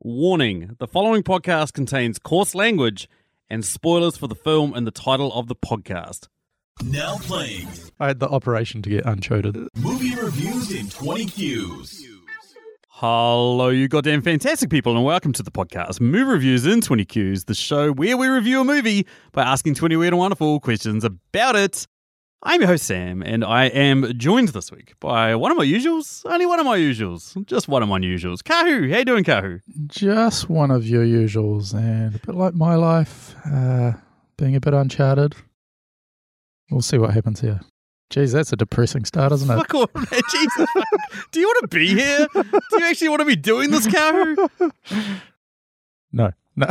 Warning, the following podcast contains coarse language and spoilers for the film and the title of the podcast. Now playing. I had the operation to get unchoated. Movie reviews in 20 Qs. Hello, you goddamn fantastic people, and welcome to the podcast Movie Reviews in 20 Qs, the show where we review a movie by asking 20 weird and wonderful questions about it. I'm your host, Sam, and I am joined this week by one of my usuals, only one of my usuals, just one of my usuals. Kahu, how you doing, Kahu? Just one of your usuals, and a bit like my life, being a bit uncharted. We'll see what happens here. Jeez, that's a depressing start, isn't it? Fuck off, man. Jesus. Do you want to be here? Do you actually want to be doing this, Kahu? No.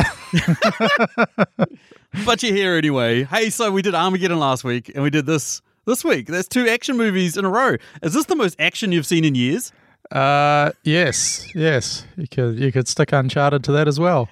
But you're here anyway. Hey, so we did Armageddon last week, and we did this week. That's 2 action movies in a row. Is this the most action you've seen in years? Yes. You could stick Uncharted to that as well.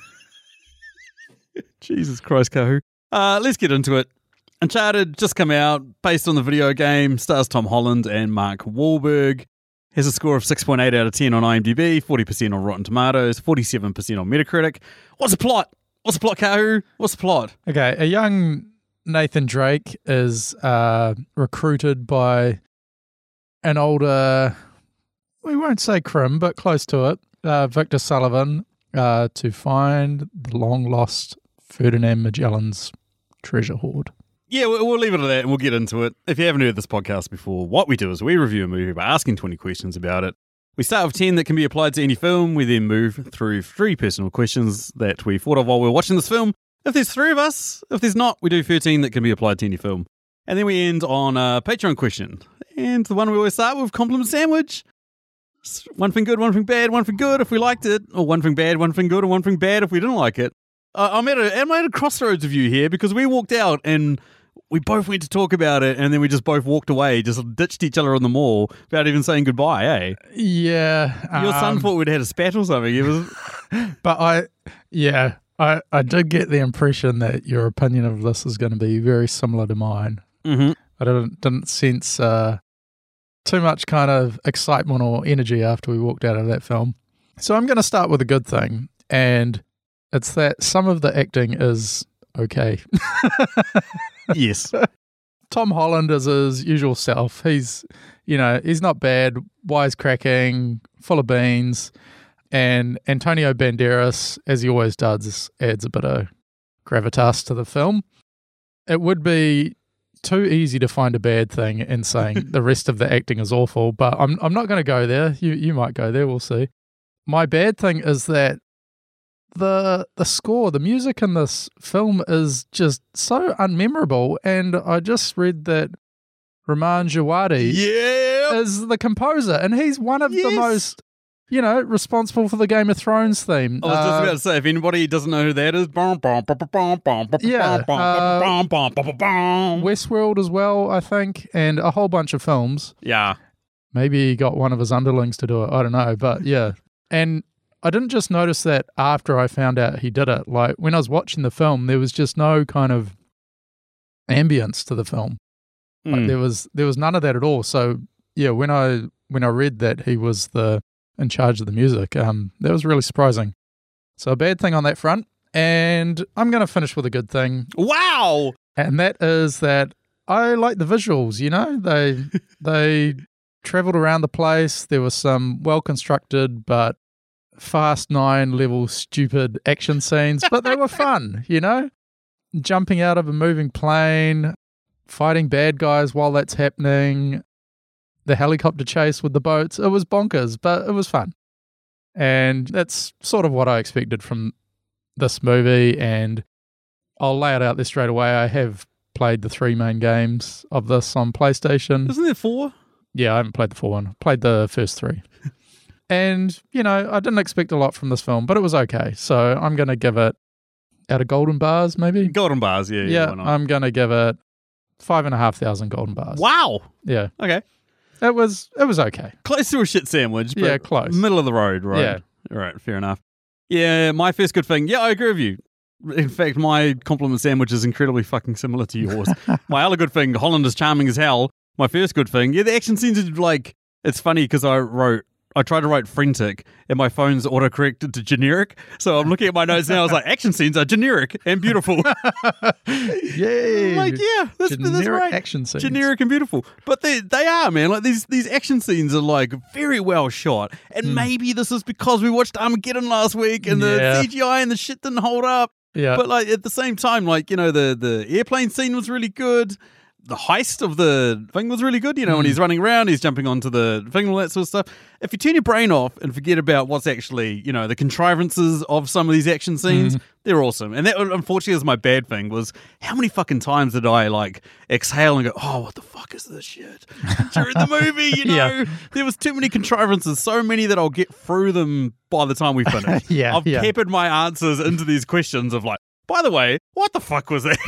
Jesus Christ, Kahu. Let's get into it. Uncharted just come out, based on the video game, stars Tom Holland and Mark Wahlberg. Has a score of 6.8 out of 10 on IMDb, 40% on Rotten Tomatoes, 47% on Metacritic. What's the plot? What's the plot, Kahu? What's the plot? Okay, a young Nathan Drake is recruited by an older, we won't say Crim, but close to it, Victor Sullivan, to find the long-lost Ferdinand Magellan's treasure hoard. Yeah, we'll leave it at that and we'll get into it. If you haven't heard this podcast before, what we do is we review a movie by asking 20 questions about it. We start with 10 that can be applied to any film. We then move through 3 personal questions that we thought of while we were watching this film. If there's 3 of us, if there's not, we do 13 that can be applied to any film. And then we end on a Patreon question. And the one we always start with, compliment sandwich. One thing good, one thing bad, one thing good if we liked it. Or one thing bad, one thing good, or one thing bad if we didn't like it. I'm at a crossroads of you here because we walked out and we both went to talk about it, and then we just both walked away, just ditched each other on the mall without even saying goodbye, eh? Yeah. Your son thought we'd had a spat or something. It was, But I did get the impression that your opinion of this is going to be very similar to mine. Mm-hmm. I didn't sense too much kind of excitement or energy after we walked out of that film. So I'm going to start with a good thing, and it's that some of the acting is okay. Yes. Tom Holland is his usual self. He's not bad, wisecracking, full of beans, and Antonio Banderas, as he always does, adds a bit of gravitas to the film. It would be too easy to find a bad thing in saying the rest of the acting is awful, but I'm not going to go there. You might go there, we'll see. My bad thing is that the score, the music in this film is just so unmemorable, and I just read that Ramin Djawadi is the composer, and he's one of the most, responsible for the Game of Thrones theme. I was just about to say, if anybody doesn't know who that is, Westworld as well, I think, and a whole bunch of films. Yeah. Maybe he got one of his underlings to do it, I don't know, but yeah. And I didn't just notice that after I found out he did it. Like, when I was watching the film, there was just no kind of ambience to the film. Like, there was none of that at all. So yeah, when I read that he was in charge of the music, that was really surprising. So a bad thing on that front, and I'm going to finish with a good thing. Wow! And that is that I like the visuals. They traveled around the place. There was some well constructed but Fast 9 level stupid action scenes, but they were fun, jumping out of a moving plane, fighting bad guys while that's happening, the helicopter chase with the boats. It was bonkers, but it was fun. And that's sort of what I expected from this movie, and I'll lay it out there straight away. I have played the 3 main games of this on PlayStation. Isn't there 4? Yeah, I haven't played the 4 one. I played the first 3. And, I didn't expect a lot from this film, but it was okay. So I'm going to give it, out of golden bars, maybe? Golden bars, yeah. Yeah, why not? I'm going to give it 5,500 golden bars. Wow! Yeah. Okay. It was okay. Close to a shit sandwich, but yeah, close. Middle of the road, right? Yeah. All right, fair enough. Yeah, my first good thing. Yeah, I agree with you. In fact, my compliment sandwich is incredibly fucking similar to yours. My other good thing, Holland is charming as hell. My first good thing, yeah, the action scenes are like, it's funny because I wrote I tried to write frantic, and my phone's autocorrected to generic. So I'm looking at my notes now. I was like, action scenes are generic and beautiful. Yay! Like, yeah, that's right. Action scenes. Generic and beautiful, but they are, man. Like these action scenes are like very well shot, and maybe this is because we watched Armageddon last week, and the CGI and the shit didn't hold up. Yeah, but like at the same time, like, you know, the airplane scene was really good. The heist of the thing was really good. You know, when he's running around, he's jumping onto the thing, all that sort of stuff. If you turn your brain off and forget about what's actually, you know, the contrivances of some of these action scenes, they're awesome. And that, unfortunately, is my bad thing, was how many fucking times did I, like, exhale and go, oh, what the fuck is this shit? During the movie, you know? There was too many contrivances, so many that I'll get through them by the time we finish. I've peppered my answers into these questions of like, by the way, what the fuck was that?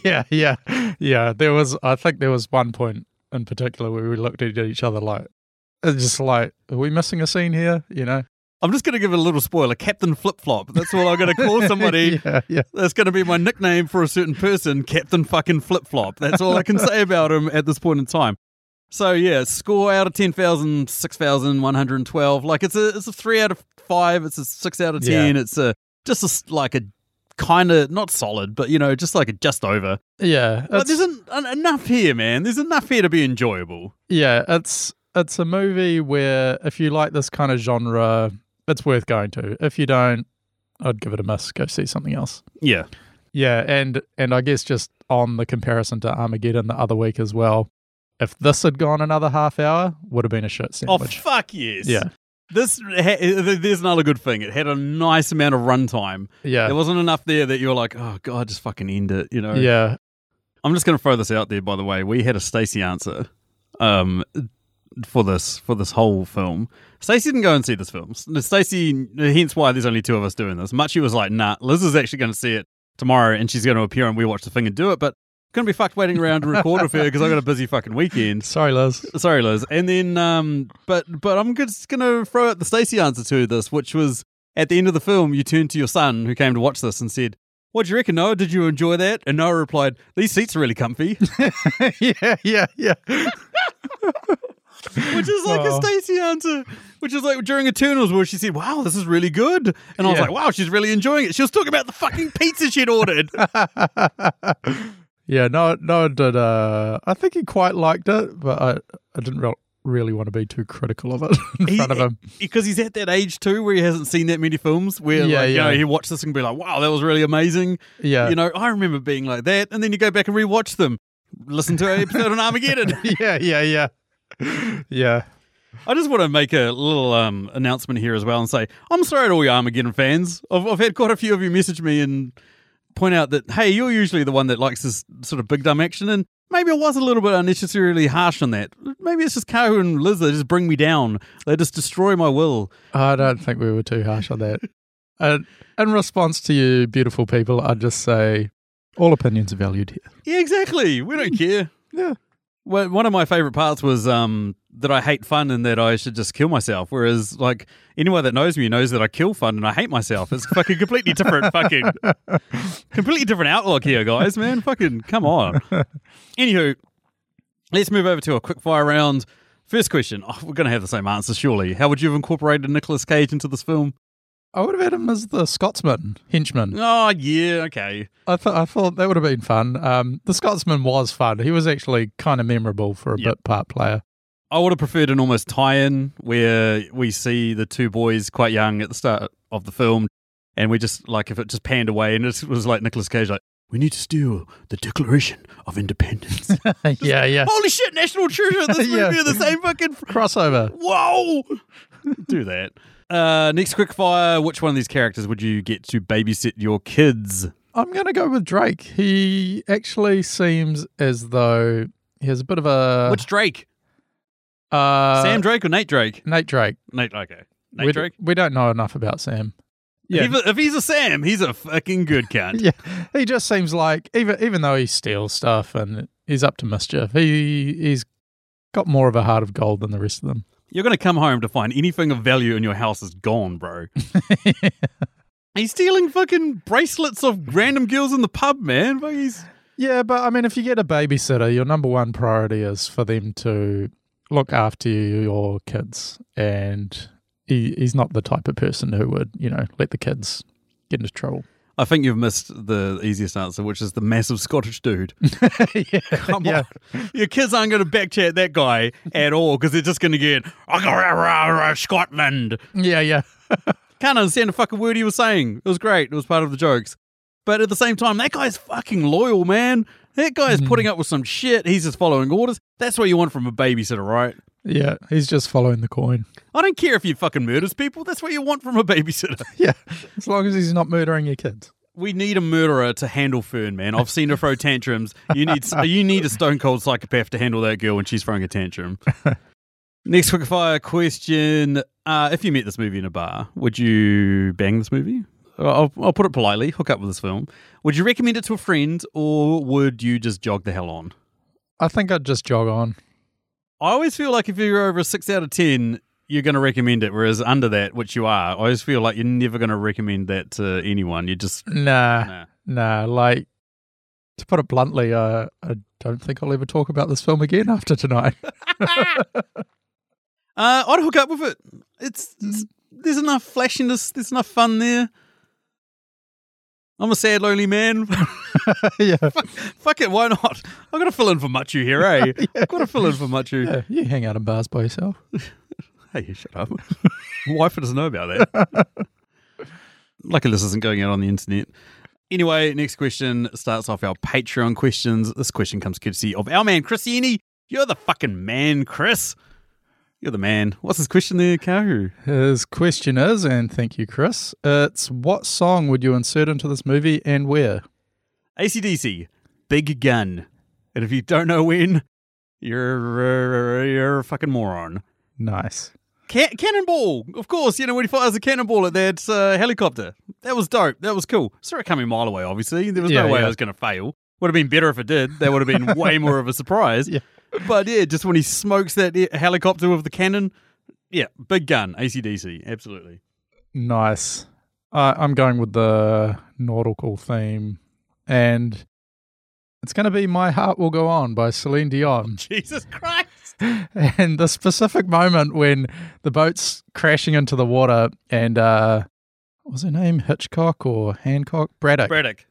Yeah. I think there was one point in particular where we looked at each other like, it's just like, are we missing a scene here? You know? I'm just going to give it a little spoiler. Captain Flip Flop. That's what I'm going to call somebody. Yeah. That's going to be my nickname for a certain person, Captain fucking Flip Flop. That's all I can say about him at this point in time. So yeah, score out of 10,000, 6,112. Like it's a 3 out of 5. It's a 6 out of 10. Yeah. It's like a kind of not solid, but you know, just like a just over. Yeah, like, there's enough here, man. There's enough here to be enjoyable. Yeah, it's a movie where if you like this kind of genre, it's worth going to. If you don't, I'd give it a miss. Go see something else. Yeah, and I guess just on the comparison to Armageddon the other week as well, if this had gone another half hour, would have been a shit sandwich. Oh fuck yes. Yeah. There's another good thing. It had a nice amount of runtime. Yeah. There wasn't enough there that you're like, oh, God, just fucking end it, you know? Yeah. I'm just going to throw this out there, by the way. We had a Stacey answer for this whole film. Stacey didn't go and see this film. Stacey, hence why there's only two of us doing this. Muchie was like, nah, Liz is actually going to see it tomorrow, and she's going to appear and we watch the thing and do it, but going to be fucked waiting around to record with her because I got a busy fucking weekend. Sorry, Liz. And then, but I'm just going to throw out the Stacey answer to this, which was at the end of the film, you turned to your son who came to watch this and said, what do you reckon, Noah? Did you enjoy that? And Noah replied, these seats are really comfy. Yeah. Which is like a Stacey answer. Which is like during Eternals where she said, wow, this is really good. And I was like, wow, she's really enjoying it. She was talking about the fucking pizza she'd ordered. Yeah, Noah did. I think he quite liked it, but I didn't really want to be too critical of it in front of him. Because he's at that age too where he hasn't seen that many films where you know, he watched this and be like, wow, that was really amazing. Yeah. You know, I remember being like that. And then you go back and rewatch them. Listen to an episode on Armageddon. Yeah. I just want to make a little announcement here as well and say, I'm sorry to all you Armageddon fans. I've had quite a few of you message me and point out that, hey, you're usually the one that likes this sort of big dumb action, and maybe I was a little bit unnecessarily harsh on that. Maybe it's just Kahu and Liz that just bring me down. They just destroy my will. I don't think we were too harsh on that. In response to you beautiful people, I'd just say all opinions are valued here. Yeah, exactly. We don't care. Yeah. Well, one of my favourite parts was that I hate fun and that I should just kill myself. Whereas, like, anyone that knows me knows that I kill fun and I hate myself. It's fucking completely different completely different outlook here, guys, man. Fucking come on. Anywho, let's move over to a quick fire round. First question. Oh, we're going to have the same answer, surely. How would you have incorporated Nicolas Cage into this film? I would have had him as the Scotsman, henchman. Oh, yeah, okay. I thought that would have been fun. The Scotsman was fun. He was actually kind of memorable for a bit part player. I would have preferred an almost tie-in where we see the two boys quite young at the start of the film, and we just, like, if it just panned away and it was like Nicolas Cage, like, we need to steal the Declaration of Independence. Yeah. Holy shit, National Treasure! This movie are the same fucking... crossover. Whoa! Do that. Next quick fire, which one of these characters would you get to babysit your kids? I'm going to go with Drake. He actually seems as though he has a bit of a... Which Drake? Sam Drake or Nate Drake? Nate Drake. Okay. Nate Drake? We don't know enough about Sam. Yeah. If he's a Sam, he's a fucking good cunt. Yeah. He just seems like, even though he steals stuff and he's up to mischief, he's got more of a heart of gold than the rest of them. You're going to come home to find anything of value in your house is gone, bro. He's stealing fucking bracelets of random girls in the pub, man. Yeah, but I mean, if you get a babysitter, your number one priority is for them to look after your kids, and he's not the type of person who would, let the kids get into trouble. I think you've missed the easiest answer, which is the massive Scottish dude. Yeah, Come on. Your kids aren't going to backchat that guy at all because they're just going to get, Scotland. Yeah. Can't understand a fucking word he was saying. It was great. It was part of the jokes. But at the same time, that guy's fucking loyal, man. That guy is putting up with some shit. He's just following orders. That's what you want from a babysitter, right? Yeah, he's just following the coin. I don't care if he fucking murders people. That's what you want from a babysitter. Yeah, as long as he's not murdering your kids. We need a murderer to handle Fern, man. I've seen her throw tantrums. You need a stone cold psychopath to handle that girl when she's throwing a tantrum. Next quickfire question. If you met this movie in a bar, would you bang this movie? I'll put it politely, hook up with this film. Would you recommend it to a friend, or would you just jog the hell on? I think I'd just jog on. I always feel like if you're over a 6 out of 10, you're going to recommend it, whereas under that, which you are, I always feel like you're never going to recommend that to anyone. You just... Nah. Like, to put it bluntly, I don't think I'll ever talk about this film again after tonight. I'd hook up with it. There's enough flashiness, there's enough fun there. I'm a sad, lonely man. Yeah. Fuck it, why not? I've got to fill in for Machu here, eh? Yeah. I've got to fill in for Machu. Yeah, you hang out in bars by yourself. Hey, you shut up. My wife doesn't know about that. Luckily, this isn't going out on the internet. Anyway, next question starts off our Patreon questions. This question comes courtesy of our man, Chris Yenny. You're the fucking man, Chris. You're the man. What's his question there, Kahu? His question is, and thank you, Chris, it's what song would you insert into this movie and where? AC/DC, Big Gun. And if you don't know when, you're a fucking moron. Nice. Cannonball, of course. When he fires a cannonball at that helicopter. That was dope. That was cool. Saw it coming a mile away, obviously. There was no way I was going to fail. Would have been better if it did. That would have been way more of a surprise. Yeah. But yeah, just when he smokes that helicopter with the cannon, yeah, Big Gun, AC/DC, absolutely. Nice. I'm going with the nautical theme, and it's going to be My Heart Will Go On by Celine Dion. Jesus Christ. And the specific moment when the boat's crashing into the water and, what was her name? Hitchcock or Hancock? Braddock.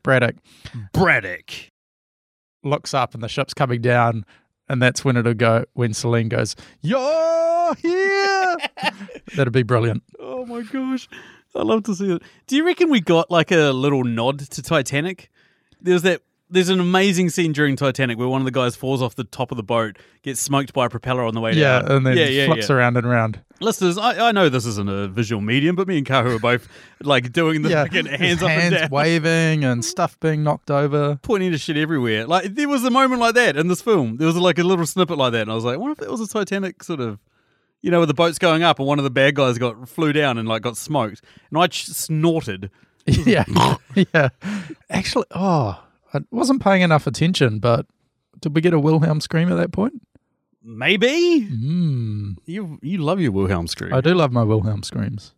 Looks up and the ship's coming down, and that's when when Celine goes, "You're here!" That'd be brilliant. Oh my gosh. I love to see it. Do you reckon we got like a little nod to Titanic? There's an amazing scene during Titanic where one of the guys falls off the top of the boat, gets smoked by a propeller on the way down. Yeah, and then flips around and around. Listeners, I know this isn't a visual medium, but me and Kahu are both like doing the fucking hands up and down. Waving and stuff being knocked over. Pointing to shit everywhere. Like, there was a moment like that in this film. There was like a little snippet like that, and I was like, what if that was a Titanic sort of, where the boat's going up and one of the bad guys flew down and like got smoked. And I snorted. Yeah. Yeah. Actually, I wasn't paying enough attention, but did we get a Wilhelm scream at that point? Maybe. You love your Wilhelm scream. I do love my Wilhelm screams.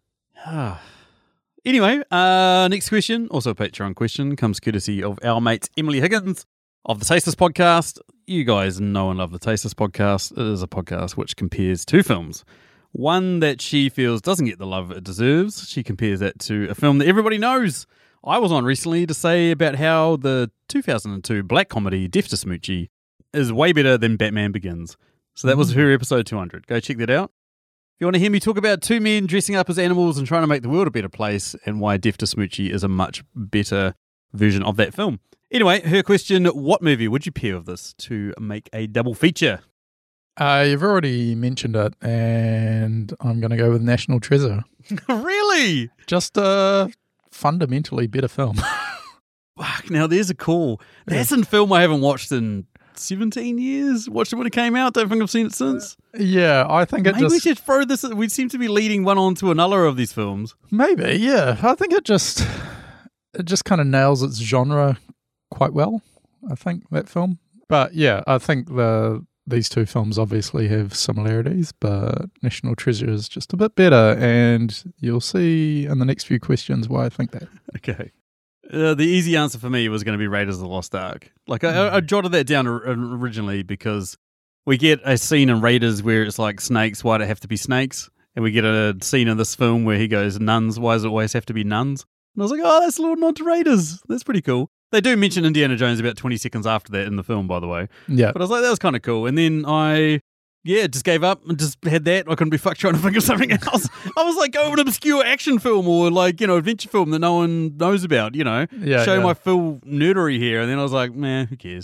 Anyway, next question, also a Patreon question, comes courtesy of our mate Emily Higgins of the Tasteless Podcast. You guys know and love the Tasteless Podcast. It is a podcast which compares two films. One that she feels doesn't get the love it deserves. She compares that to a film that everybody knows. I was on recently to say about how the 2002 black comedy Death to Smoochy is way better than Batman Begins. So that was her episode 200. Go check that out. If you want to hear me talk about two men dressing up as animals and trying to make the world a better place and why Death to Smoochy is a much better version of that film. Anyway, her question, what movie would you pair with this to make a double feature? You've already mentioned it, and I'm going to go with National Treasure. Really? Just a fundamentally better film. Fuck, now there's a call. That's a film I haven't watched in 17 years. Watched it when it came out. Don't think I've seen it since. Yeah, I think it Maybe we should throw this. We seem to be leading one on to another of these films. Maybe, yeah. I think it just kind of nails its genre quite well, I think, that film. But yeah, I think these two films obviously have similarities, but National Treasure is just a bit better, and you'll see in the next few questions why I think that. Okay. The easy answer for me was going to be Raiders of the Lost Ark. Like, I jotted that down originally because we get a scene in Raiders where it's like snakes, why'd it have to be snakes? And we get a scene in this film where he goes, nuns, why does it always have to be nuns? And I was like, oh, that's a little nod to Raiders. That's pretty cool. They do mention Indiana Jones about 20 seconds after that in the film, by the way. Yeah. But I was like, that was kind of cool. And then I just gave up and just had that. I couldn't be fucked trying to think of something else. I was like, go with an obscure action film or like, adventure film that no one knows about, Show my full nerdery here. And then I was like, man, who cares?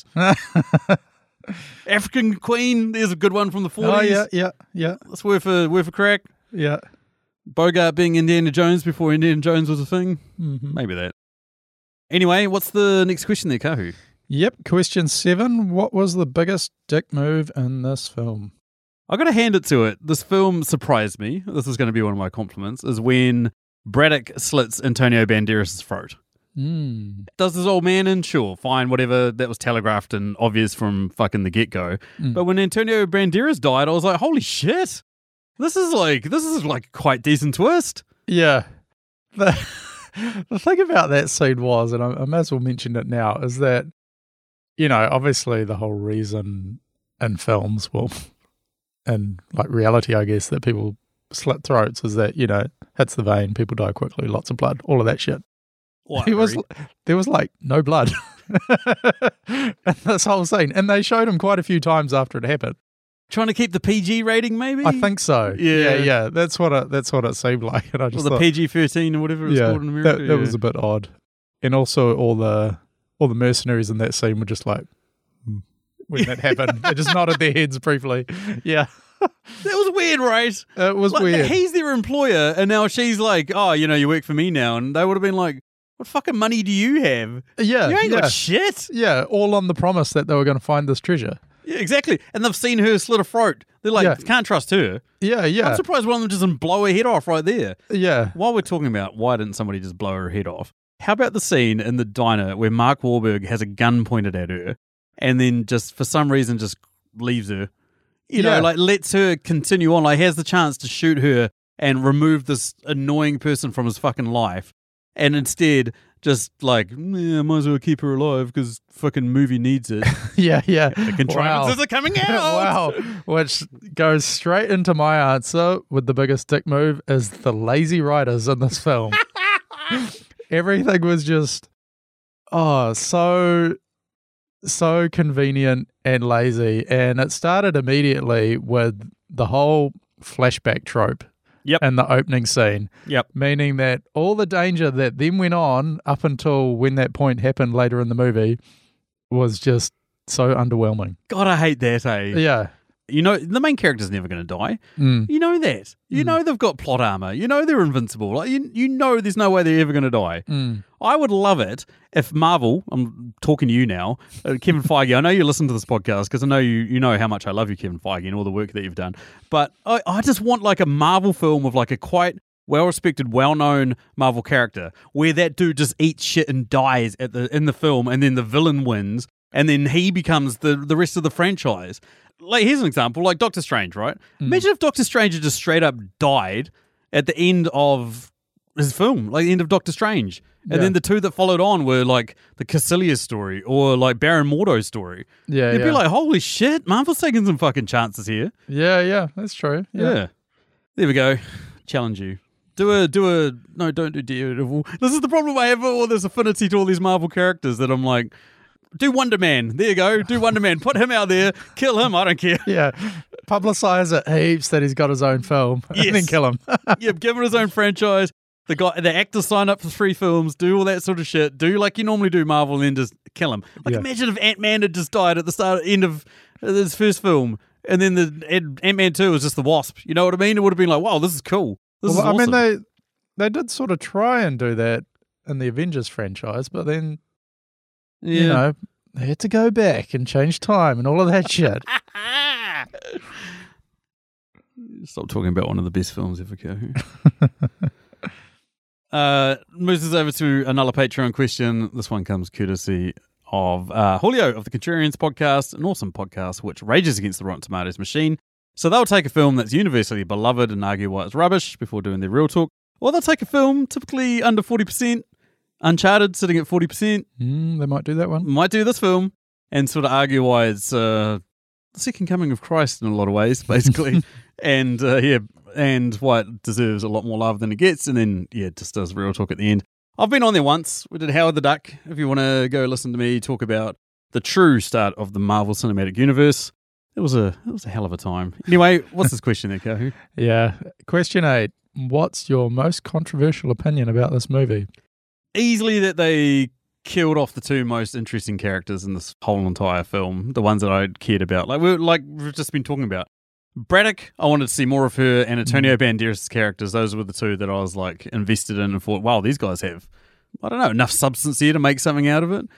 African Queen, there's a good one from the 40s. Oh, yeah. That's worth a crack. Yeah. Bogart being Indiana Jones before Indiana Jones was a thing. Mm-hmm. Maybe that. Anyway, what's the next question there, Kahu? Yep, question 7. What was the biggest dick move in this film? I got to hand it to it. This film surprised me. This is going to be one of my compliments, is when Braddock slits Antonio Banderas' throat. Does this old man in? Sure, fine, whatever. That was telegraphed and obvious from fucking the get-go. But when Antonio Banderas died, I was like, holy shit. This is like quite decent twist. Yeah. The thing about that scene was, and I may as well mention it now, is that, obviously the whole reason in films, and like reality, I guess, that people slit throats is that, hits the vein, people die quickly, lots of blood, all of that shit. There was like no blood in this whole scene. And they showed him quite a few times after it happened. Trying to keep the PG rating, maybe? I think so. Yeah. That's what it seemed like. And I just thought, PG-13 or whatever it's called in America. That was a bit odd. And also all the mercenaries in that scene were just like, when that happened, they just nodded their heads briefly. Yeah. That was weird, right? It was weird. He's their employer, and now she's like, oh, you work for me now. And they would have been like, what fucking money do you have? Yeah. You ain't got shit. Yeah, all on the promise that they were going to find this treasure. Yeah, exactly. And they've seen her slit a throat. They're like, can't trust her. Yeah. I'm surprised one of them doesn't blow her head off right there. Yeah. While we're talking about why didn't somebody just blow her head off, how about the scene in the diner where Mark Wahlberg has a gun pointed at her and then just, for some reason, just leaves her? Lets her continue on, has the chance to shoot her and remove this annoying person from his fucking life. And instead, just might as well keep her alive because fucking movie needs it. Yeah. The contrivances are coming out. Wow. Which goes straight into my answer with the biggest dick move is the lazy writers in this film. Everything was just, so convenient and lazy. And it started immediately with the whole flashback trope. Yep. And the opening scene. Yep. Meaning that all the danger that then went on up until when that point happened later in the movie was just so underwhelming. God, I hate that, Yeah. The main character's never going to die. You know that. You know they've got plot armor. You know they're invincible. Like you know there's no way they're ever going to die. I would love it if Marvel, I'm talking to you now, Kevin Feige, I know you listen to this podcast because I know you know how much I love you, Kevin Feige, and all the work that you've done. But I just want like a Marvel film of like a quite well-respected, well-known Marvel character where that dude just eats shit and dies in the film and then the villain wins and then he becomes the rest of the franchise. Like, here's an example, like Doctor Strange, right? Imagine if Doctor Strange had just straight up died at the end of his film, like the end of Doctor Strange. And then the two that followed on were like the Caecilius story or like Baron Mordo's story. Yeah, You'd be like, holy shit, Marvel's taking some fucking chances here. Yeah, that's true. Yeah. There we go. Challenge you. No, don't do Daredevil. This is the problem I have with all this affinity to all these Marvel characters that I'm like, do Wonder Man. There you go. Do Wonder Man. Put him out there. Kill him. I don't care. Yeah. Publicize it heaps that he's got his own film and then kill him. Give him his own franchise. The actors sign up for 3 films, do all that sort of shit. Do like you normally do Marvel and then just kill him. Like imagine if Ant-Man had just died at the end of his first film and then the Ant-Man 2 was just the Wasp. You know what I mean? It would have been like, wow, this is cool. This is awesome. I mean, they did sort of try and do that in the Avengers franchise, but then they had to go back and change time and all of that shit. Stop talking about one of the best films ever, Kahu. Moves us over to another Patreon question. This one comes courtesy of Julio of the Contrarians podcast, an awesome podcast which rages against the Rotten Tomatoes machine. So they'll take a film that's universally beloved and argue why it's rubbish before doing their real talk. Or they'll take a film typically under 40%, Uncharted sitting at 40%. They might do that one. Might do this film and sort of argue why it's the second coming of Christ in a lot of ways, basically. And and why it deserves a lot more love than it gets. And then, it just does real talk at the end. I've been on there once. We did Howard the Duck. If you want to go listen to me talk about the true start of the Marvel Cinematic Universe, it was a hell of a time. Anyway, what's this question there, Kahu? Yeah. Question 8. What's your most controversial opinion about this movie? Easily that they killed off the two most interesting characters in this whole entire film, the ones that I cared about. We've just been talking about. Braddock, I wanted to see more of her, and Antonio Banderas' characters. Those were the two that I was like invested in and thought, wow, these guys have, I don't know, enough substance here to make something out of it.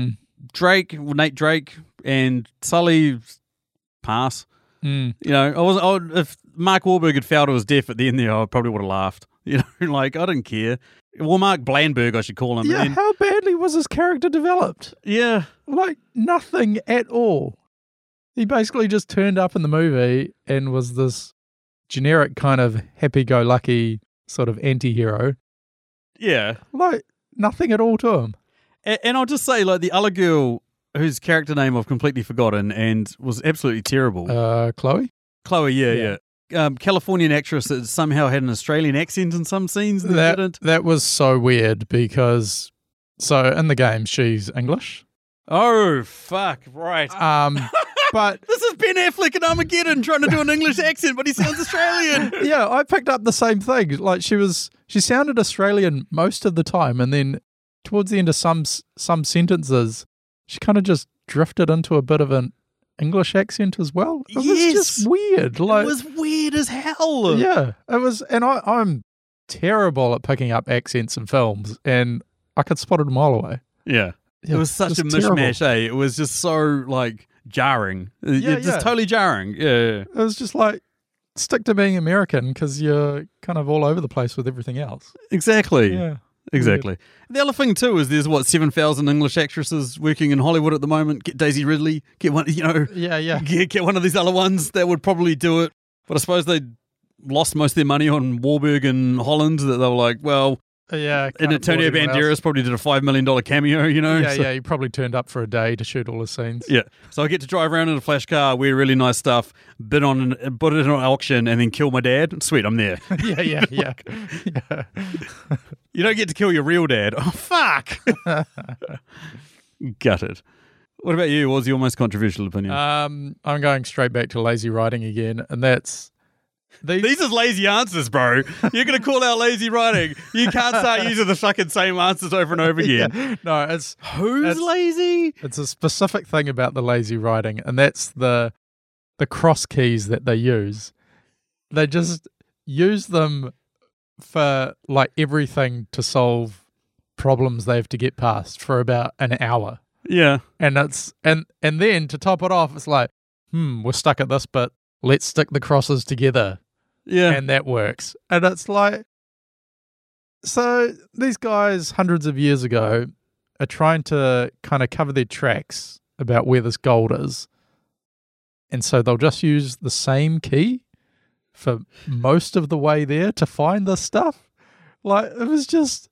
Nate Drake and Sully, pass. You know, if Mark Wahlberg had fell to his death at the end there, I probably would have laughed. You know, like, I didn't care. Well, Mark Blandberg, I should call him. Yeah, how badly was his character developed? Yeah. Like, nothing at all. He basically just turned up in the movie and was this generic kind of happy-go-lucky sort of anti-hero. Yeah. Like, nothing at all to him. And I'll just say, like, the other girl whose character name I've completely forgotten and was absolutely terrible. Chloe? Chloe, yeah. Californian actress that somehow had an Australian accent in some scenes that didn't. That was so weird because, so in the game, she's English. Oh, fuck, right. But this is Ben Affleck in Armageddon trying to do an English accent, but he sounds Australian. Yeah, I picked up the same thing. Like, she sounded Australian most of the time, and then towards the end of some sentences, she kind of just drifted into a bit of an English accent as well. It was just weird. Like, it was weird as hell. Yeah, it was, and I'm terrible at picking up accents in films, and I could spot it a mile away. Yeah. It was such a mishmash, It was just so, like, jarring. Just totally jarring. Yeah. It was just like, stick to being American because you're kind of all over the place with everything else. Exactly. Yeah. Exactly. Weird. The other thing, too, is there's, 7,000 English actresses working in Hollywood at the moment. Get Daisy Ridley. Get one, Get one of these other ones that would probably do it. But I suppose they lost most of their money on Wahlberg and Holland, that they were like, well... Yeah, and Antonio Banderas probably did a $5 million cameo, you know? Yeah, he probably turned up for a day to shoot all his scenes. Yeah. So I get to drive around in a flash car, wear really nice stuff, put it on an auction, and then kill my dad. Sweet, I'm there. Yeah. You don't get to kill your real dad. Oh, fuck. Gutted. What about you? What was your most controversial opinion? I'm going straight back to lazy writing again, and that's... These are lazy answers, bro. You're going to call out lazy writing. You can't start using the fucking same answers over and over again. Yeah. No, it's lazy? It's a specific thing about the lazy writing, and that's the cross keys that they use. They just use them for like everything to solve problems they have to get past for about an hour. Yeah. And it's and then to top it off, it's like, we're stuck at this bit. Let's stick the crosses together. Yeah. And that works. And it's like, so these guys hundreds of years ago are trying to kind of cover their tracks about where this gold is. And so they'll just use the same key for most of the way there to find this stuff. Like, it was just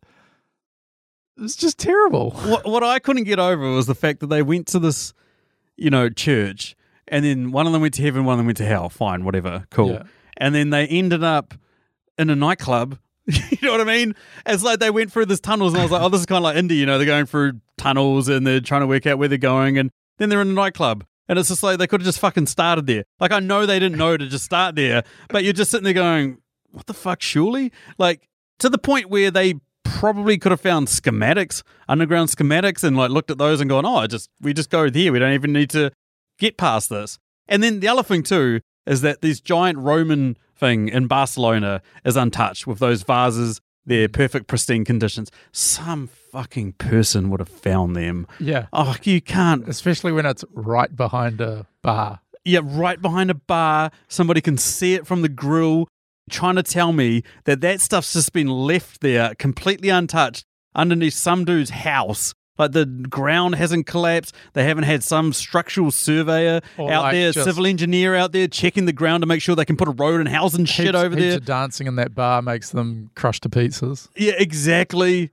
terrible. What I couldn't get over was the fact that they went to this, church, and then one of them went to heaven, one of them went to hell. Fine, whatever, cool. Yeah. And then they ended up in a nightclub. You know what I mean? It's like they went through this tunnels, and I was like, oh, this is kind of like indie, they're going through tunnels and they're trying to work out where they're going, and then they're in a nightclub. And it's just like they could have just fucking started there. Like, I know they didn't know to just start there, but you're just sitting there going, what the fuck, surely? Like, to the point where they probably could have found schematics, underground schematics, and like looked at those and gone, oh, we just go there. We don't even need to get past this. And then the other thing too is that this giant Roman thing in Barcelona is untouched with those vases, their perfect pristine conditions. Some fucking person would have found them. Yeah. Oh, you can't. Especially when it's right behind a bar. Yeah, right behind a bar. Somebody can see it from the grill, trying to tell me that stuff's just been left there completely untouched underneath some dude's house. Like, the ground hasn't collapsed. They haven't had some structural surveyor out there, civil engineer out there checking the ground to make sure they can put a road and housing shit over there. Heaps of dancing in that bar makes them crush to pizzas. Yeah, exactly.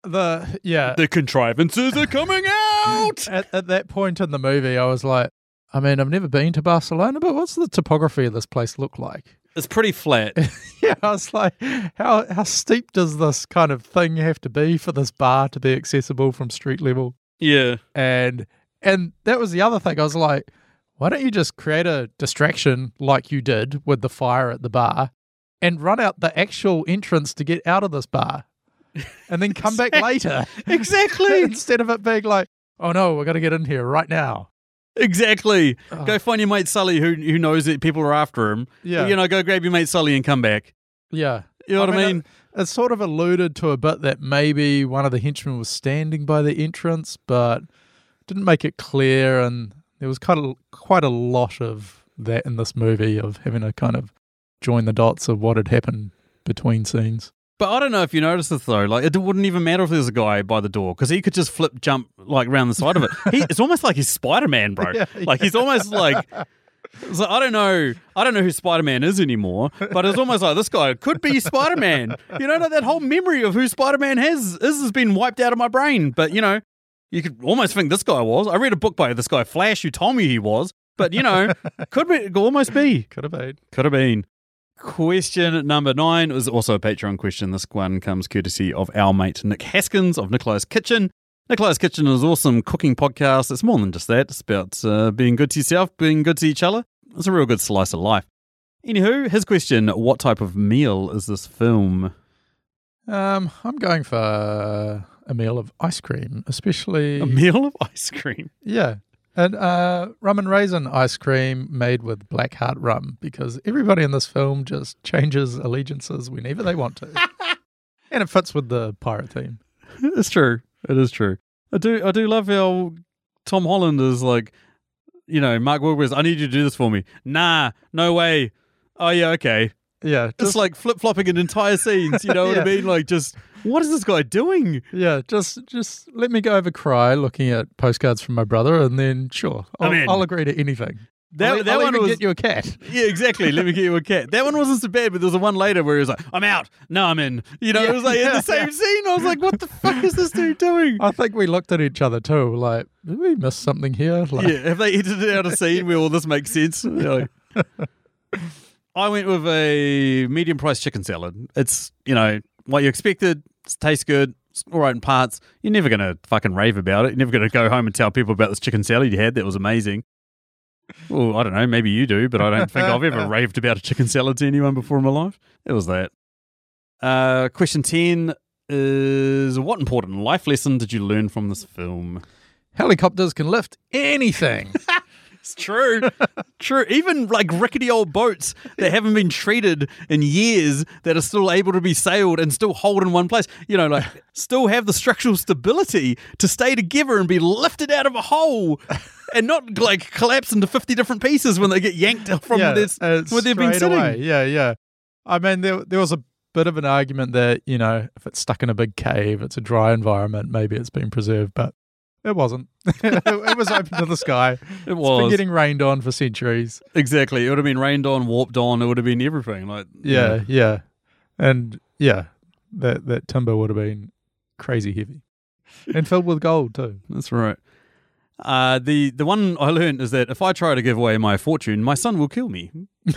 The contrivances are coming out. out. At that point in the movie, I was like, I mean, I've never been to Barcelona, but what's the topography of this place look like? It's pretty flat. Yeah, I was like, how steep does this kind of thing have to be for this bar to be accessible from street level? Yeah. And that was the other thing. I was like, why don't you just create a distraction like you did with the fire at the bar and run out the actual entrance to get out of this bar and then come back later? Exactly. Instead of it being like, oh no, we're going to get in here right now. Exactly. Oh. Go find your mate Sully who knows that people are after him. Yeah. You know, go grab your mate Sully and come back. Yeah. You know what I mean? It sort of alluded to a bit that maybe one of the henchmen was standing by the entrance, but didn't make it clear. And there was quite a lot of that in this movie, of having to kind of join the dots of what had happened between scenes. But I don't know if you noticed this though. Like, it wouldn't even matter if there's a guy by the door because he could just jump like around the side of it. It's almost like he's Spider-Man, bro. Yeah, like he's almost like. So I don't know who Spider-Man is anymore. But it's almost like this guy could be Spider-Man. You know, that whole memory of who Spider-Man has been wiped out of my brain. But you know, you could almost think this guy was. I read a book by this guy Flash who told me he was. But you know, could almost be. Could have been. Question number 9 was also a Patreon question. This one comes courtesy of our mate Nick Haskins of Nikolai's Kitchen. Nikolai's Kitchen is an awesome cooking podcast. It's more than just that. It's about being good to yourself, being good to each other. It's a real good slice of life. Anywho, his question, what type of meal is this film? I'm going for a meal of ice cream, especially... A meal of ice cream? Yeah. And rum and raisin ice cream made with Black Heart rum, because everybody in this film just changes allegiances whenever they want to. And it fits with the pirate theme. It's true. It is true. I do love how Tom Holland is like, you know, Mark Wahlberg, I need you to do this for me. Nah, no way. Oh yeah, okay. Yeah. Just like flip-flopping in entire scenes, you know what I mean? Like, just, what is this guy doing? Yeah, just let me go over cry looking at postcards from my brother, and then sure, I'll agree to anything. I'll one even was, get you a cat. Yeah, exactly. Let me get you a cat. That one wasn't so bad, but there was a one later where he was like, I'm out. No, I'm in. You know, it was like in the same scene. I was like, what the fuck is this dude doing? I think we looked at each other too, like, did we miss something here? Like, yeah, have they edited out a scene where all this makes sense? Like, I went with a medium price chicken salad. It's, you know, what you expected. It tastes good. It's all right in parts. You're never going to fucking rave about it. You're never going to go home and tell people about this chicken salad you had. That was amazing. Well, I don't know. Maybe you do, but I don't think I've ever raved about a chicken salad to anyone before in my life. It was that. Question 10 is, what important life lesson did you learn from this film? Helicopters can lift anything. It's true. True. Even like rickety old boats that haven't been treated in years that are still able to be sailed and still hold in one place, you know, like still have the structural stability to stay together and be lifted out of a hole and not like collapse into 50 different pieces when they get yanked from where they've been sitting. Away. Yeah. I mean, there was a bit of an argument that, you know, if it's stuck in a big cave, it's a dry environment, maybe it's been preserved, but it wasn't. It was open to the sky. It was. It's been getting rained on for centuries. Exactly. It would have been rained on, warped on. It would have been everything. Like Yeah. And yeah, that timber would have been crazy heavy and filled with gold too. That's right. The one I learned is that if I try to give away my fortune, my son will kill me.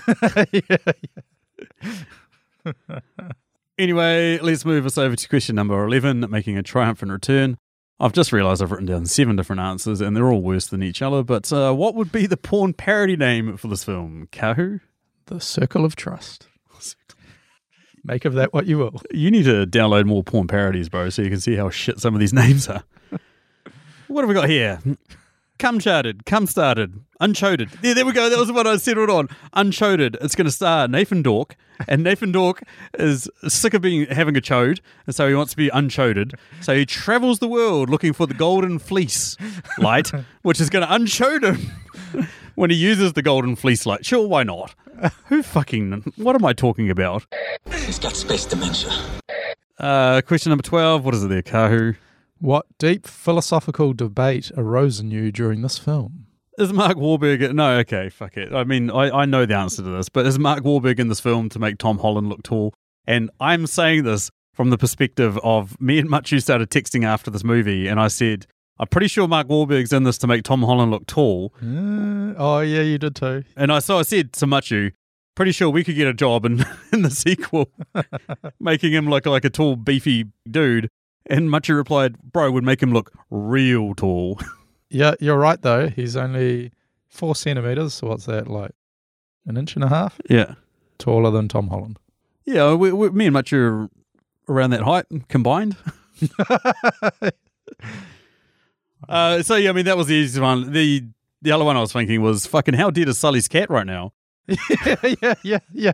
Anyway, let's move us over to question number 11, making a triumphant return. I've just realised I've written down 7 different answers, and they're all worse than each other. But what would be the porn parody name for this film, Kahu? The Circle of Trust. Make of that what you will. You need to download more porn parodies, bro, so you can see how shit some of these names are. What have we got here? Cum Charted, Cum Started, Unchoded. Yeah, there we go. That was the one I settled on. Unchoded. It's going to star Nathan Dork, and Nathan Dork is sick of having a chode, and so he wants to be unchoded. So he travels the world looking for the golden fleece light, which is going to unchode him when he uses the golden fleece light. Sure, why not? What am I talking about? He's got space dementia. Question number 12. What is it there, Kahu? What deep philosophical debate arose in you during this film? Is Mark Wahlberg... No, okay, fuck it. I mean, I know the answer to this, but is Mark Wahlberg in this film to make Tom Holland look tall? And I'm saying this from the perspective of me and Machu started texting after this movie, and I said, I'm pretty sure Mark Wahlberg's in this to make Tom Holland look tall. Oh, yeah, you did too. And I said to Machu, pretty sure we could get a job in the sequel, making him look like a tall, beefy dude. And Machu replied, bro, would make him look real tall. Yeah, you're right, though. He's only 4 centimeters. So what's that, like an inch and a half? Yeah. Taller than Tom Holland. Yeah, me and Machu are around that height combined. So, yeah, I mean, that was the easiest one. The other one I was thinking was, fucking how dead is Sully's cat right now? Yeah.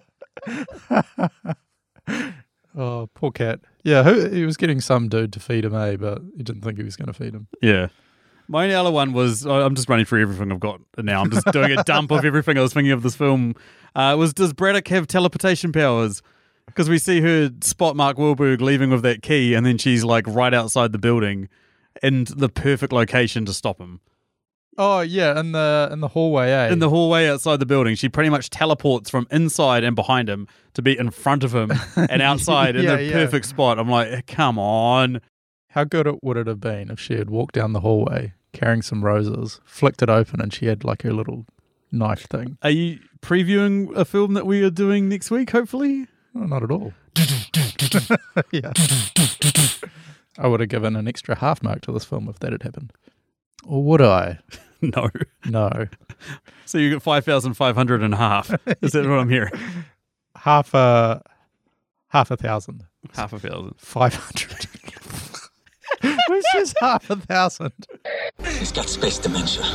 Oh, poor cat. Yeah, he was getting some dude to feed him, but he didn't think he was going to feed him. Yeah. My only other one was, I'm just running through everything I've got now. I'm just doing a dump of everything I was thinking of this film. Does Braddock have teleportation powers? Because we see her spot Mark Wahlberg leaving with that key, and then she's like right outside the building in the perfect location to stop him. Oh, yeah, in the hallway, eh? In the hallway outside the building. She pretty much teleports from inside and behind him to be in front of him and outside in the perfect spot. I'm like, come on. How good would it have been if she had walked down the hallway carrying some roses, flicked it open, and she had like her little knife thing? Are you previewing a film that we are doing next week, hopefully? Oh, not at all. Yeah. I would have given an extra half mark to this film if that had happened. Or would I? No. No. So you get 5,500 and a half. Is that what I'm hearing? Half a thousand. Half a thousand. 500. Who says 500,000? He's got space dementia.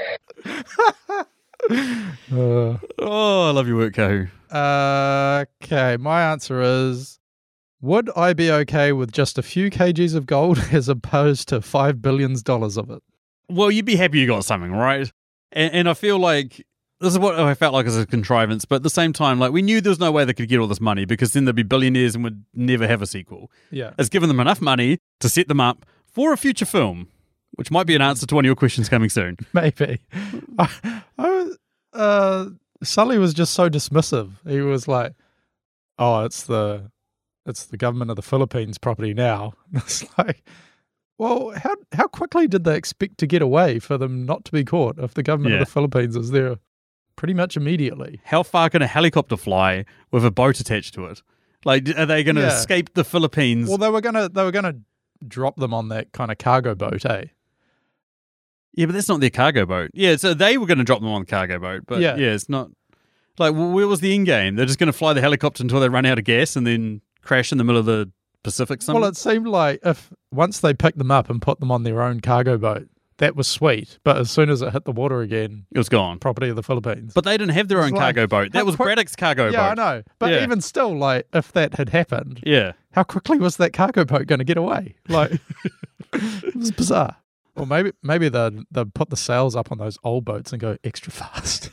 Oh, I love your work, Kahu. Okay, my answer is, would I be okay with just a few kgs of gold as opposed to $5 billion of it? Well, you'd be happy you got something, right? And I feel like this is what I felt like as a contrivance, but at the same time, like we knew there was no way they could get all this money because then they'd be billionaires and would never have a sequel. Yeah. It's given them enough money to set them up for a future film, which might be an answer to one of your questions coming soon. Maybe. Sully was just so dismissive. He was like, "Oh, it's the government of the Philippines property now." It's like, well, how quickly did they expect to get away for them not to be caught if the government of the Philippines is there pretty much immediately? How far can a helicopter fly with a boat attached to it? Like, are they going to escape the Philippines? Well, they were gonna drop them on that kind of cargo boat, eh? Yeah, but that's not their cargo boat. Yeah, so they were going to drop them on the cargo boat, but yeah it's not. Like, where was the end game? They're just going to fly the helicopter until they run out of gas and then crash in the middle of the Pacific somewhere? Well, it seemed like if once they picked them up and put them on their own cargo boat, that was sweet. But as soon as it hit the water again, it was gone. Property of the Philippines. But they didn't have their own cargo boat. That was Braddock's cargo boat. Yeah, I know. But even still, like, if that had happened, how quickly was that cargo boat going to get away? Like, it was bizarre. Or maybe they'd put the sails up on those old boats and go extra fast.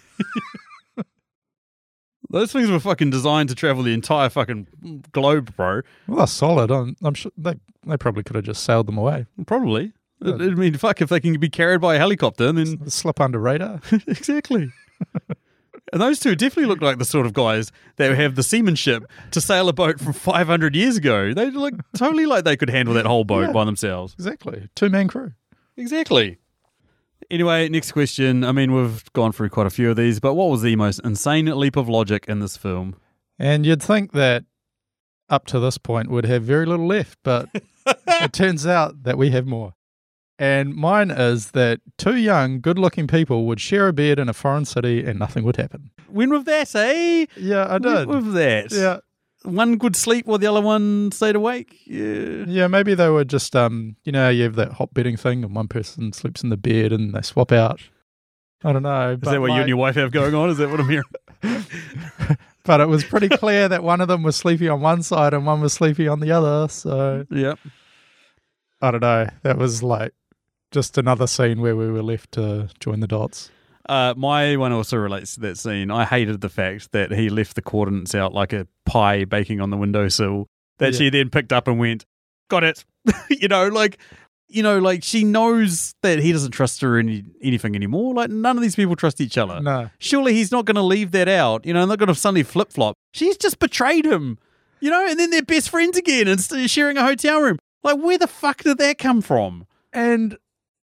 Those things were fucking designed to travel the entire fucking globe, bro. Well, they're solid. I'm sure they probably could have just sailed them away. Probably. I mean, fuck, if they can be carried by a helicopter, then slip under radar. Exactly. And those two definitely look like the sort of guys that have the seamanship to sail a boat from 500 years ago. They look totally like they could handle that whole boat by themselves. Exactly. 2-man crew. Exactly. Anyway, next question. I mean, we've gone through quite a few of these, but what was the most insane leap of logic in this film? And you'd think that up to this point we'd have very little left, but it turns out that we have more. And mine is that 2 young, good-looking people would share a bed in a foreign city and nothing would happen. When with that, eh? Yeah, I did. When with that? Yeah. One could sleep while the other one stayed awake? Yeah. Yeah, maybe they were just, you know, you have that hot bedding thing and one person sleeps in the bed and they swap out. I don't know. Is that what you and your wife have going on? Is that what I'm hearing? But it was pretty clear that one of them was sleepy on one side and one was sleepy on the other. So, yep. I don't know. That was like just another scene where we were left to join the dots. My one also relates to that scene. I hated the fact that he left the coordinates out like a pie baking on the windowsill that she then picked up and went, got it. like she knows that he doesn't trust her in anything anymore. Like, none of these people trust each other. No. Surely he's not going to leave that out. They're not going to suddenly flip-flop. She's just betrayed him, and then they're best friends again and sharing a hotel room. Like, where the fuck did that come from? And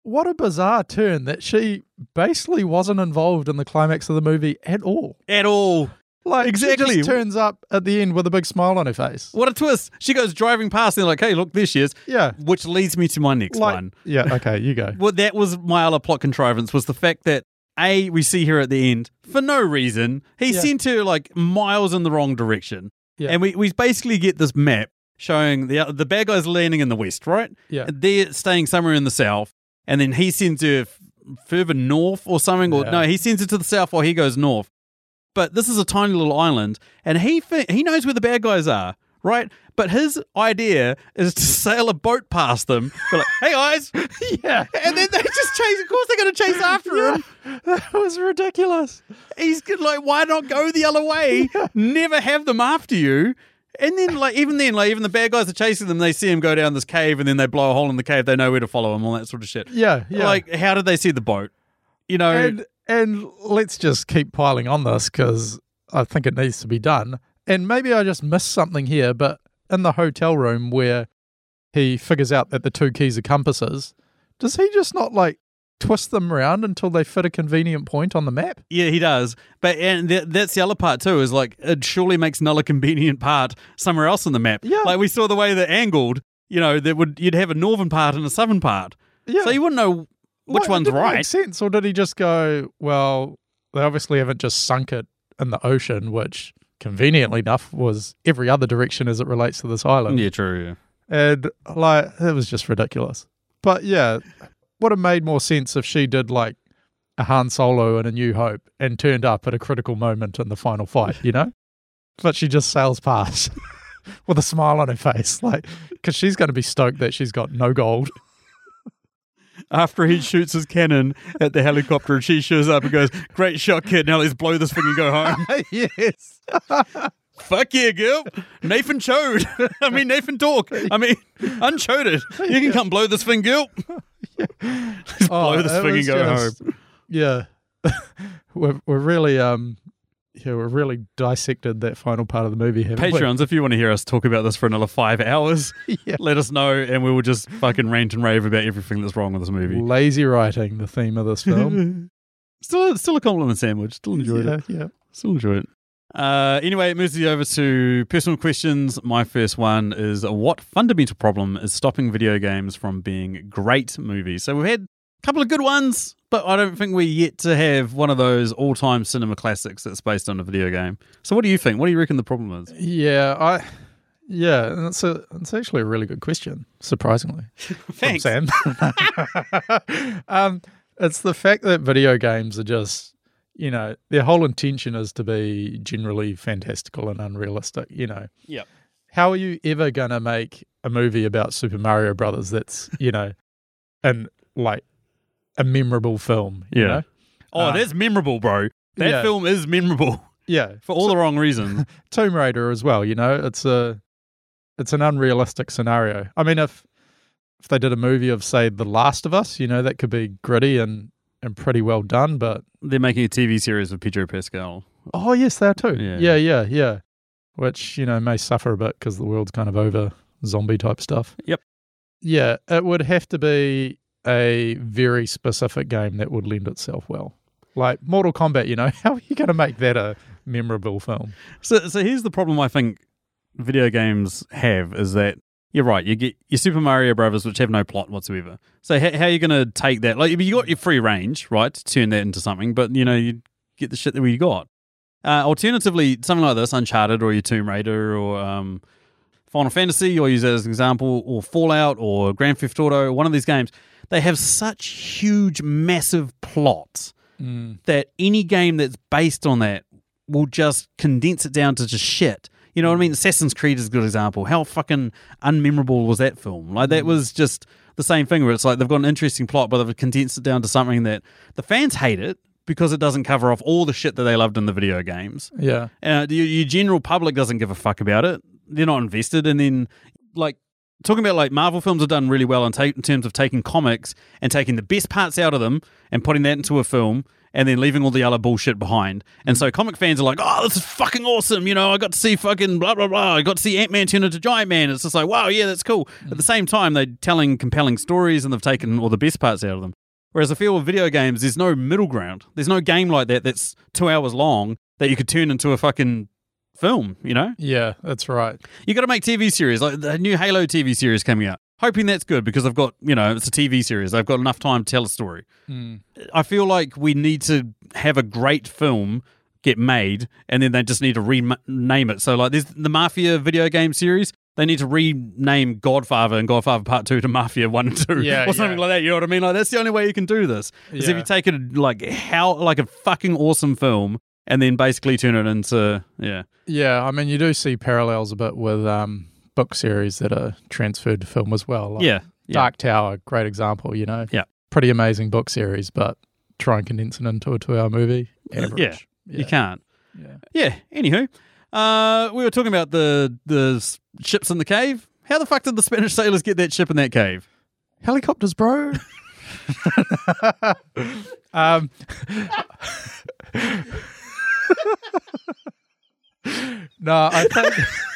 what a bizarre turn that she basically wasn't involved in the climax of the movie at all. At all. Like, Exactly. she just turns up at the end with a big smile on her face. What a twist. She goes driving past and they're like, hey, look, there she is. Yeah. Which leads me to my next one. Yeah, okay, you go. Well, that was my other plot contrivance, was the fact that, A, we see her at the end for no reason. He sent her like miles in the wrong direction. Yeah. And we basically get this map showing the bad guys landing in the west, right? Yeah. They're staying somewhere in the south. And then he sends her further north or something. Or no, he sends her to the south while he goes north. But this is a tiny little island, and he knows where the bad guys are, right? But his idea is to sail a boat past them. They're like, hey, guys. Yeah. And then they just chase. Of course they're going to chase after him. That was ridiculous. He's like, why not go the other way? Never have them after you. And then, even the bad guys are chasing them. They see him go down this cave, and then they blow a hole in the cave. They know where to follow him, all that sort of shit. Yeah, yeah. Like, how did they see the boat? You know... And let's just keep piling on this because I think it needs to be done. And maybe I just missed something here, but in the hotel room where he figures out that the two keys are compasses, does he just not like twist them around until they fit a convenient point on the map? Yeah, he does. But that's the other part too, is like it surely makes another convenient part somewhere else on the map. Yeah. Like we saw the way they're angled, you'd have a northern part and a southern part. Yeah. So you wouldn't know which one's did it right. Make sense, or did he just go, well, they obviously haven't just sunk it in the ocean, which conveniently enough was every other direction as it relates to this island. Yeah, true, yeah. And like, it was just ridiculous. But yeah, would have made more sense if she did like a Han Solo in A New Hope and turned up at a critical moment in the final fight, you know? But she just sails past with a smile on her face, like, because she's going to be stoked that she's got no gold. After he shoots his cannon at the helicopter and she shows up and goes, great shot, kid. Now let's blow this thing and go home. Yes. Fuck yeah, girl. Nathan Chode. Nathan Talk. Unchoded. You can come blow this thing, girl. Just blow this thing and go home. Yeah. we're really we're really dissected that final part of the movie. Patreons, if you want to hear us talk about this for another 5 hours, let us know and we will just fucking rant and rave about everything that's wrong with this movie. Lazy writing, the theme of this film. Still a compliment sandwich. Still enjoyed it. Yeah. Still enjoy it. Anyway, it moves you over to personal questions. My first one is, what fundamental problem is stopping video games from being great movies? So we've had a couple of good ones, but I don't think we're yet to have one of those all-time cinema classics that's based on a video game. So what do you think? What do you reckon the problem is? Yeah, and it's actually a really good question, surprisingly. Thanks. From Sam. It's the fact that video games are just, their whole intention is to be generally fantastical and unrealistic, Yep. How are you ever going to make a movie about Super Mario Brothers that's, and like a memorable film, you know? Oh, that's memorable, bro. That film is memorable. Yeah. For all the wrong reasons. Tomb Raider as well, it's an unrealistic scenario. I mean, if they did a movie of, say, The Last of Us, that could be gritty and pretty well done, but... They're making a TV series with Pedro Pascal. Oh, yes, they are too. Yeah. Which, may suffer a bit because the world's kind of over zombie type stuff. Yep. Yeah, it would have to be a very specific game that would lend itself well. Like Mortal Kombat, how are you going to make that a memorable film? So here's the problem I think video games have is that, you're right, you get your Super Mario Brothers, which have no plot whatsoever. So how are you going to take that? Like, you got your free range, right, to turn that into something, but, you get the shit that we got. Alternatively, something like this, Uncharted or your Tomb Raider or Final Fantasy, or use that as an example, or Fallout or Grand Theft Auto, one of these games, they have such huge, massive plots that any game that's based on that will just condense it down to just shit. You know what I mean? Assassin's Creed is a good example. How fucking unmemorable was that film? Like, that was just the same thing where it's like they've got an interesting plot, but they've condensed it down to something that the fans hate it because it doesn't cover off all the shit that they loved in the video games. Yeah. Your general public doesn't give a fuck about it. They're not invested. And then, like, talking about, like, Marvel films have done really well in terms of taking comics and taking the best parts out of them and putting that into a film and then leaving all the other bullshit behind. And so comic fans are like, oh, this is fucking awesome. You know, I got to see fucking blah, blah, blah. I got to see Ant-Man turn into Giant Man. It's just like, wow, yeah, that's cool. At the same time, they're telling compelling stories and they've taken all the best parts out of them. Whereas I feel with video games, there's no middle ground. There's no game like that that's 2 hours long that you could turn into a fucking film, you know? Yeah, that's right. You got to make TV series, like the new Halo TV series coming out. Hoping that's good because I've got, you know, it's a TV series. I've got enough time to tell a story. I feel like we need to have a great film get made and then they just need to rename it. So like there's the Mafia video game series. They need to rename Godfather and Godfather Part 2 to Mafia 1 and 2 or something like that. You know what I mean? Like that's the only way you can do this. Is if you take it like a fucking awesome film and then basically turn it into, Yeah, I mean, you do see parallels a bit with book series that are transferred to film as well. Like Dark Tower, great example, you know? Yeah. Pretty amazing book series, but try and condense it into a 2-hour movie. Average. Yeah, you can't. Yeah. Anywho, we were talking about the ships in the cave. How the fuck did the Spanish sailors get that ship in that cave? Helicopters, bro. No, I think...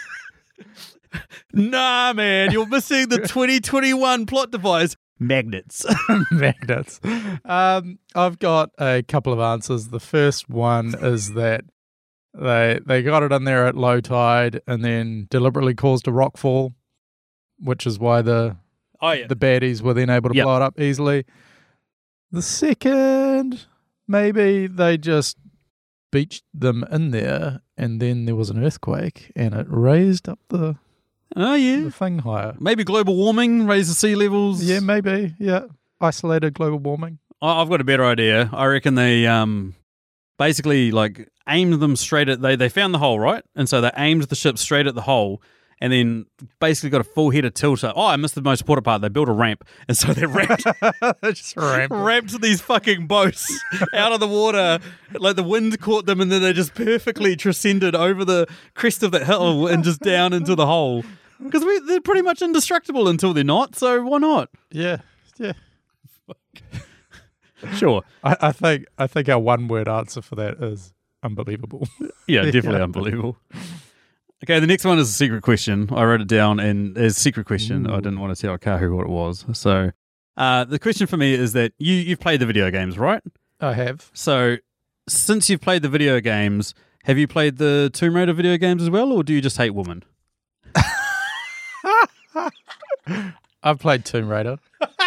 Nah, man, you're missing the 2021 plot device. Magnets. Magnets. I've got a couple of answers. The first one is that they got it in there at low tide and then deliberately caused a rockfall, which is why the baddies were then able to blow it up easily. The second, maybe they just beached them in there and then there was an earthquake and it raised up the thing higher. Maybe global warming raised the sea levels. Yeah, maybe. Yeah. Isolated global warming. I've got a better idea. I reckon they basically like aimed them straight at they found the hole, right? And so they aimed the ship straight at the hole and then basically got a full head of tilter. Oh, I missed the most important part. They built a ramp. And so they ramped these fucking boats out of the water. Like the wind caught them and then they just perfectly transcended over the crest of that hill and just down into the hole. Because they're pretty much indestructible until they're not. So why not? Yeah. Yeah. Sure. I think our one-word answer for that is unbelievable. Yeah, definitely unbelievable. Okay, the next one is a secret question. I wrote it down, and as a secret question, I didn't want to tell Kahu what it was. So the question for me is that you've played the video games, right? I have. So since you've played the video games, have you played the Tomb Raider video games as well, or do you just hate women? I've played Tomb Raider.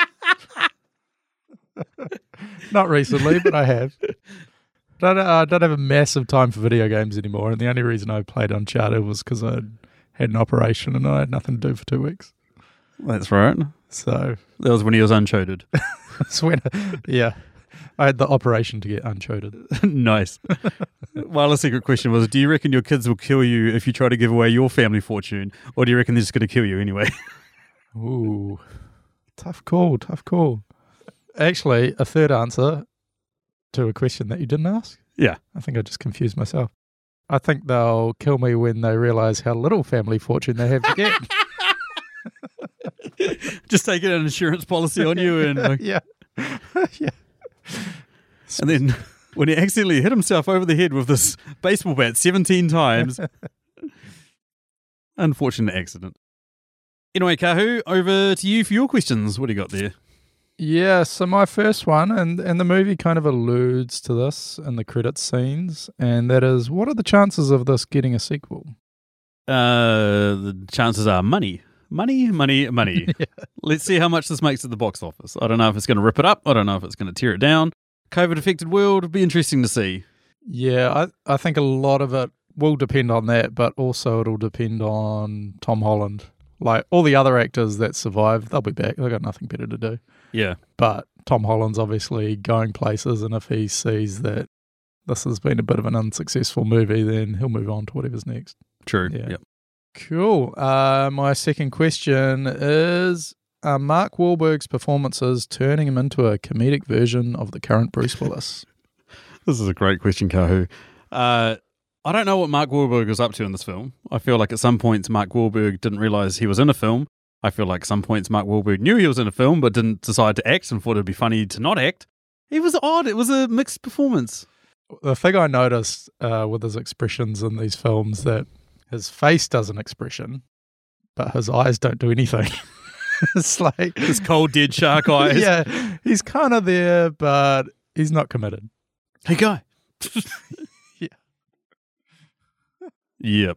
Not recently, but I have. I don't have a massive time for video games anymore, and the only reason I played Uncharted was because I had an operation and I had nothing to do for 2 weeks. That's right. So that was when he was unchoded. That's when, I had the operation to get unchoded. Nice. Well, a secret question was, do you reckon your kids will kill you if you try to give away your family fortune, or do you reckon they're just going to kill you anyway? Ooh, tough call. Actually, a third answer to a question that you didn't ask. Yeah. I think I just confused myself. I think they'll kill me when they realise how little family fortune they have to get. Just taking an insurance policy on you and yeah. And then when he accidentally hit himself over the head with this baseball bat 17 times. Unfortunate accident. Anyway, Kahu, over to you for your questions. What do you got there? Yeah, so my first one, and the movie kind of alludes to this in the credits scenes, and that is, what are the chances of this getting a sequel? The chances are money. Yeah. Let's see how much this makes at the box office. I don't know if it's going to rip it up. I don't know if it's going to tear it down. COVID-affected world, it'd be interesting to see. Yeah, I think a lot of it will depend on that, but also it'll depend on Tom Holland. Like, all the other actors that survive, they'll be back. They've got nothing better to do. Yeah. But Tom Holland's obviously going places, and if he sees that this has been a bit of an unsuccessful movie, then he'll move on to whatever's next. True. Yeah. Yep. Cool. My second question is, are Mark Wahlberg's performances turning him into a comedic version of the current Bruce Willis? This is a great question, Kahu. I don't know what Mark Wahlberg was up to in this film. I feel like at some points Mark Wahlberg didn't realise he was in a film. I feel like some points Mark Wahlberg knew he was in a film but didn't decide to act and thought it'd be funny to not act. He was odd. It was a mixed performance. The thing I noticed with his expressions in these films that his face does an expression, but his eyes don't do anything. It's like His cold, dead shark eyes. yeah, he's kind of there, but he's not committed. Hey, guy. Yeah. Yep.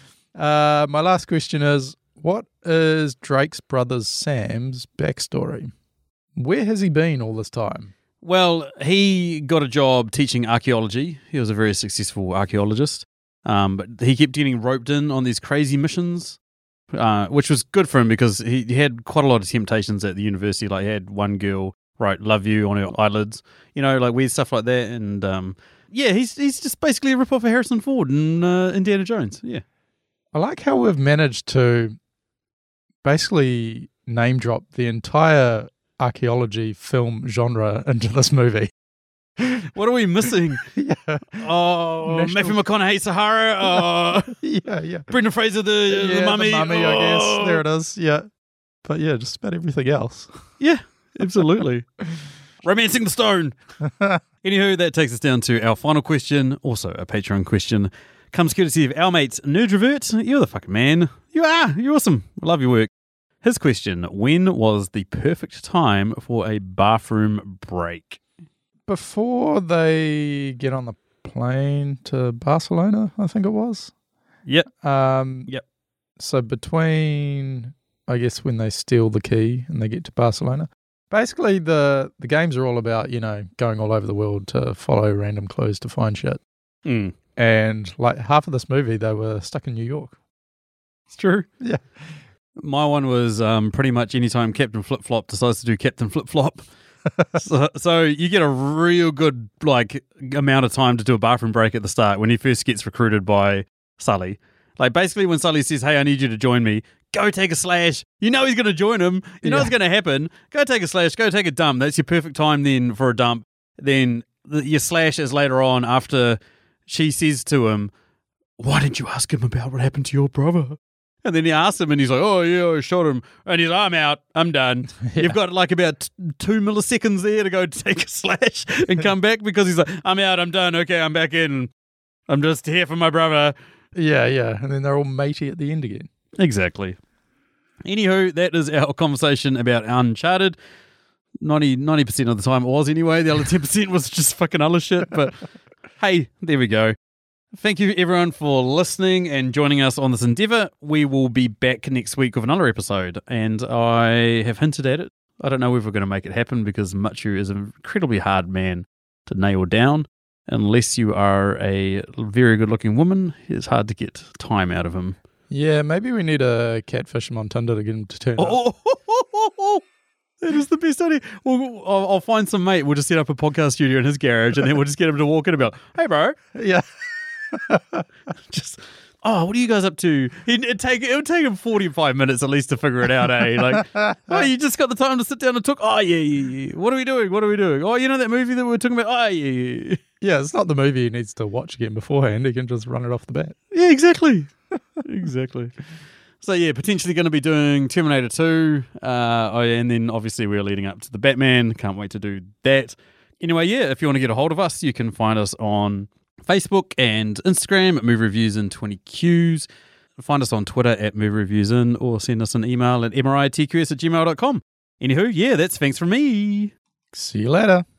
My last question is, what is Drake's brother Sam's backstory? Where has he been all this time? Well, he got a job teaching archaeology. He was a very successful archaeologist. But he kept getting roped in on these crazy missions, which was good for him because he had quite a lot of temptations at the university. Like, he had one girl write "love you" on her eyelids, like weird stuff like that. And he's just basically a rip-off of Harrison Ford and Indiana Jones. Yeah. I like how we've managed to basically name drop the entire archaeology film genre into this movie. What are we missing? Yeah. Oh, National- Matthew McConaughey, Sahara. Yeah. Brendan Fraser, the Mummy. I guess. Oh. There it is. Yeah. But yeah, just about everything else. Yeah, absolutely. Romancing the Stone. Anywho, that takes us down to our final question, also a Patreon question. Comes courtesy of our mate Nerdrovert. You're the fucking man. You are. You're awesome. I love your work. His question: when was the perfect time for a bathroom break? Before they get on the plane to Barcelona, I think it was. Yep. Yep. So between, I guess, when they steal the key and they get to Barcelona, basically the games are all about, going all over the world to follow random clues to find shit. Mm. And like half of this movie, they were stuck in New York. It's true. Yeah. My one was pretty much anytime Captain Flip Flop decides to do Captain Flip Flop. so you get a real good amount of time to do a bathroom break at the start when he first gets recruited by Sully. Like, basically when Sully says, "Hey, I need you to join me," go take a slash. You know he's going to join him. You know it's going to happen. Go take a slash. Go take a dump. That's your perfect time then for a dump. Then your slash is later on after she says to him, "Why didn't you ask him about what happened to your brother?" And then he asks him and he's like, "Oh, yeah, I shot him." And he's like, "I'm out. I'm done." Yeah. You've got about 2 milliseconds there to go take a slash and come back because he's like, "I'm out. I'm done. Okay, I'm back in. I'm just here for my brother." Yeah. And then they're all matey at the end again. Exactly. Anywho, that is our conversation about Uncharted. 90% of the time it was anyway. The other 10% was just fucking other shit. But hey, there we go. Thank you, everyone, for listening and joining us on this endeavour. We will be back next week with another episode, and I have hinted at it. I don't know if we're going to make it happen because Machu is an incredibly hard man to nail down. Unless you are a very good-looking woman, it's hard to get time out of him. Yeah, maybe we need a catfish him on Tinder to get him to turn up. Oh, that is the best idea. Well, I'll find some mate. We'll just set up a podcast studio in his garage, and then we'll just get him to walk in and be like, "Hey, bro." Yeah. Just, what are you guys up to? It would take him 45 minutes at least to figure it out, eh? Like, you just got the time to sit down and talk. Oh, yeah. What are we doing? Oh, you know that movie that we were talking about? Oh, yeah. Yeah, it's not the movie he needs to watch again beforehand. He can just run it off the bat. Yeah, exactly. Exactly. So, yeah, potentially going to be doing Terminator 2. And then obviously we're leading up to the Batman. Can't wait to do that. Anyway, yeah, if you want to get a hold of us, you can find us on Facebook and Instagram at Movie Reviews in 20Qs. Find us on Twitter at Movie Reviews in, or send us an email at mritqs@gmail.com. Anywho, yeah, that's thanks from me. See you later.